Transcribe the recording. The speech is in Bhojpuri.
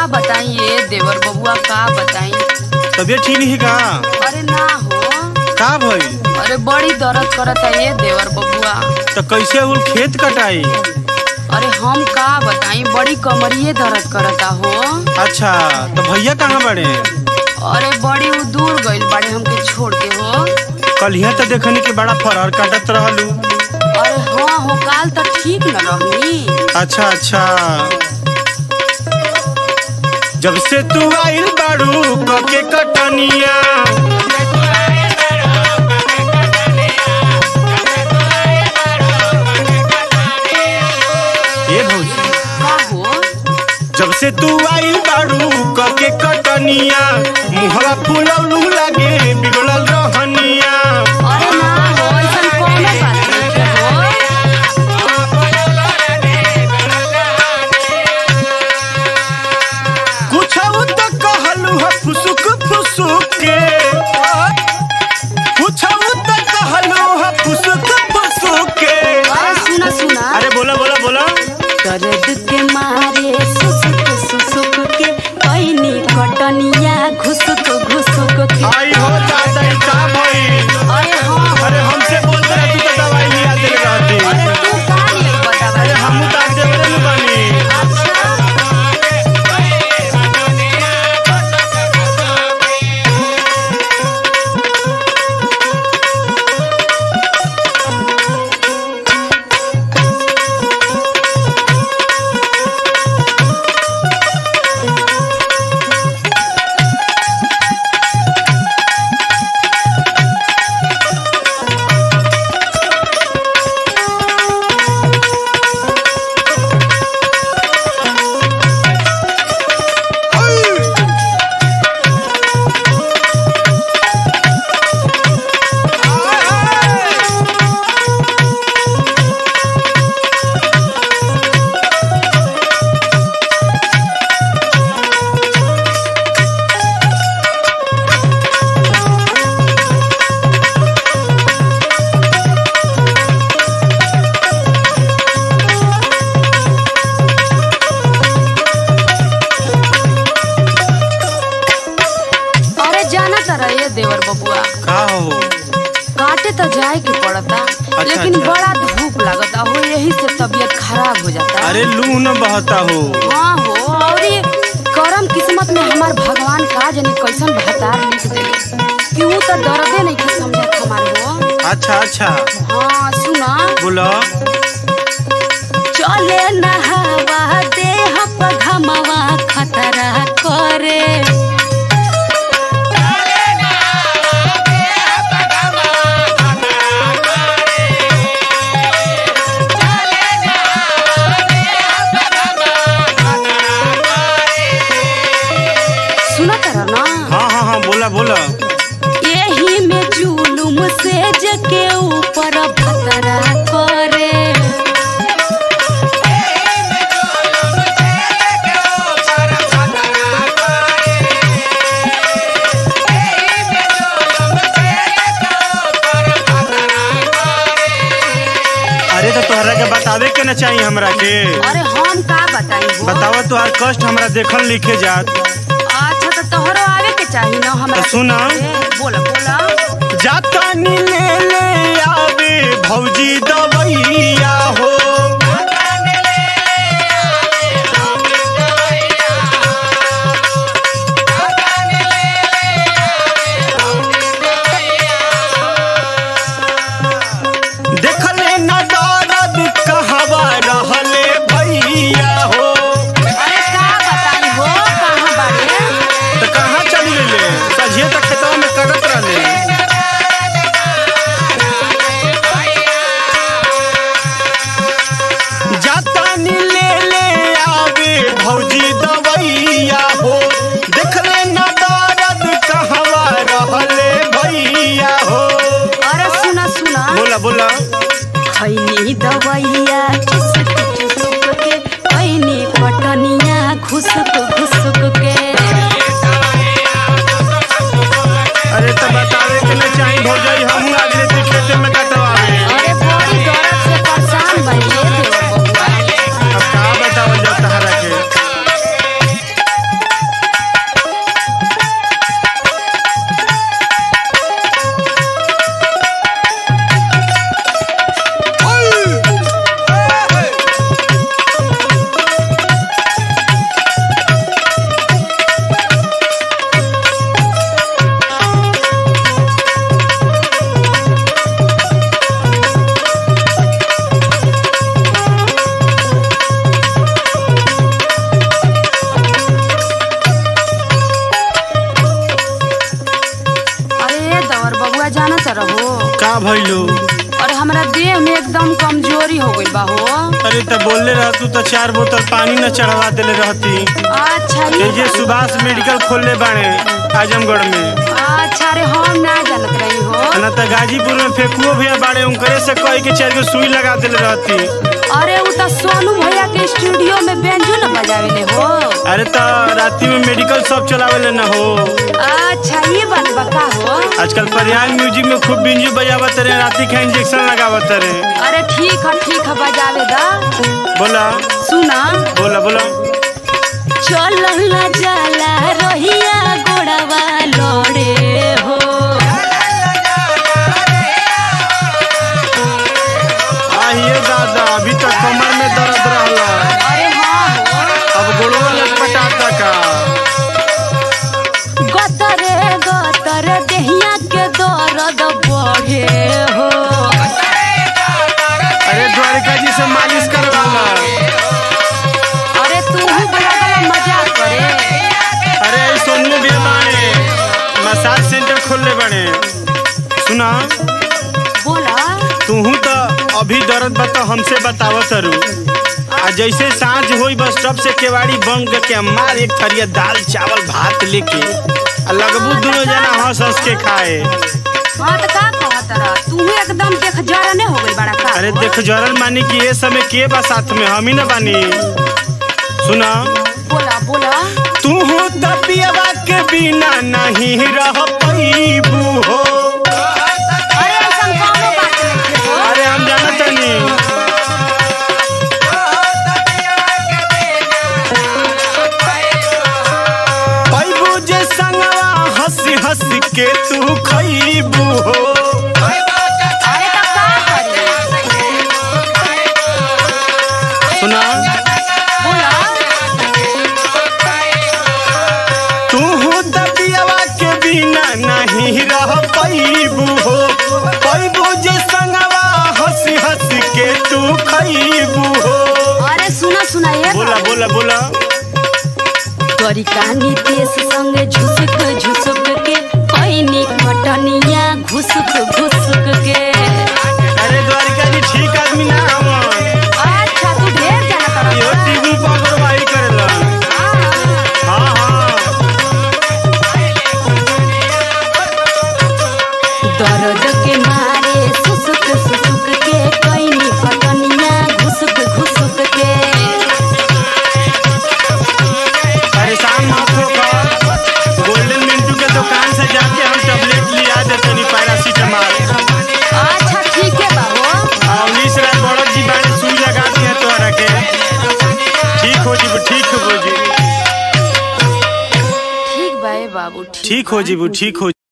बताई ये देवर बबुआ, का बताई। तबियत ठीक नहीं है का? अरे ना हो। का भइल? अरे बड़ी दर्द करता ये देवर बबुआ। तो कैसे उल खेत कटाई? अरे हम का बताई, बड़ी कमरिए दर्द करता हो। अच्छा, तो भैया कहाँ बड़े? अरे बड़ी दूर गइल बाड़े हमके छोड़ के हो। कलिया तो देखनी के बड़ा फरहर काटत रहलू। अरे हाँ हो, काल तो ठीक न रहनी। अच्छा अच्छा, जब से तू आइल बाड़ू कके कटनिया, ये भौजी का हो? जब से तू आइल बाड़ू कके कटनिया, मुहवा फुलौलू लागे बिगड़ल रहनिया। अरे ना हो, ऐसन कौनो बात नहीं हो। कुछ तो कहलू है फुसुक फुसुक के, कुछ तो कहलू है फुसुक फुसुक के। अरे सुना सुना। अरे बोला बोला बोला। दर्द के मारे सुसुक सुसुक के कैनी कटनिया घुसुक घुसुक के। आई हो दादा का भाई। अरे हाँ। अरे हमसे बोलते रह, तू तो दवाई लिया दे रहती। अरे तू का नहीं बता। अरे हम उतार दे बड़े बानी। देवर बबुआ का हो? काटे तो जाए के पड़ता, लेकिन अच्छा। बड़ा धूप लगता हो, यही से तबीयत खराब हो जाता। अरे लू न बहता हो। हाँ हो, और ये करम किस्मत में हमार भगवान का जाने कैसन भतार लिख देले कि वो तो दर्दे नहीं के समझत हमार हो। अच्छा अच्छा, हाँ सुना। बोला। चले नहावा देह पघमवा खतरा करे। हाँ हाँ हाँ, बोला बोला। यही में जुलुम से जके ऊपर भतरा करे। अरे तो तोहरा के बतावे के न चाहिए हमरा के। अरे हम का बताई हो? बतावा तोहार कष्ट हमरा देखल लिखे जात। अच्छा तो तोहरो आवे के चाहिए ना हमरा। तो सुना। बोला बोला। जातानी ले आवे भौजी दवैया हो। देखले न दर्द कहवा रहले भैया हो। अरे का बताई हो, कहाँ बाड़े? तो कहाँ चल गए? सझिए तक खेतवा में करत रहले। भइलो? अरे हमरा देह में एकदम कमजोरी हो गई बा हो। अरे त बोलले रह तू त 4 बोतल पानी न चढ़वा देले रहती। अच्छा ये सुभाष मेडिकल खोलले बाड़े आजमगढ़ में। अच्छा रे हम ना जानत रही हो। ना त गाजीपुर में फेकुओ भैया बाड़े उनकरे से कह के 4 गो सुई लगा देले रहती। अरे उ त सोनू भैया के स्टूडियो में बेंजो न बजावेले हो। अरे त राती में मेडिकल सब चलावेले न हो। अच्छा ये बात बता हो। आजकल परियान म्यूजिक में खूब बिंजू बजावत रहे, राती का इंजेक्शन लगावत रहे। अरे ठीक है बजावे दा। बोला सुना बोला बोला। चलला जाला रहिया गोड़वा लड़े हो। आइए दादा अभी तक कमर में दर्द रहला। अरे हाँ हो। अब गोड़वा लटपटाता का। गतर देहिया के दर्द बढ़े हो। अरे द्वारिका जी से मालिश करवाला। अरे तू बड़ा मजाक करे। अरे सोनू भी बाड़े मसाज सेंटर खोलले बने। सुना बोला तूहू तो अभी दर्द बता हमसे बतावत रू। आ जैसे सांझ होई बस टप से केवाड़ी बंद के मार एक थरिया दाल चावल भात लेके लगबू दोनों जना हंस हंस के खाए। हाँ तो का कहत रहा तू एकदम देख जरने हो गई बड़ा का। अरे देख जरल मानी कि ये समय के बा साथ में हम ही न बानी। सुना बोला बोला। तू हो तपियावा के बिना नहीं रह पैबू हो। अरे ऐसा कौनो बात नहीं हो। अरे हम जानत नहीं। पैबू जे संगवा हंसी हंसी के तू खैबू हो। अरे तो का करी। सुना बोला तू हो तपियावा के बिना नहीं रह पैबू हो। पैबू जे संगवा हंसी हंसी के तू खैबू हो। अरे सुना ये बोला बोला बोला। तोरी कहानी देश संगे झुसक झुसक के पैनी कटनिया घुसक घुसक के। अरे द्वारिका जी ठीक आदमी ना हम। अच्छा तू ढेर जाना यो कर। टीवी पर अगरवाही करेला। हाँ हाँ दर्द के मारे सुसुक सुसुक के पैनी कटनिया घुसक घुसक के। परेशान मत होकर गोल्डन मिंटू के दुकान से जाके हम टैबलेट लिया देते नहीं पैरासीटामॉल। अच्छा ठीक है बाबू। 19 रात बड़क जी बाड़े सुई लगा दिया तोहरा के। ठीक हो जीबू ठीक हो जी। ठीक बा बाबू ठीक हो जीबू ठीक हो।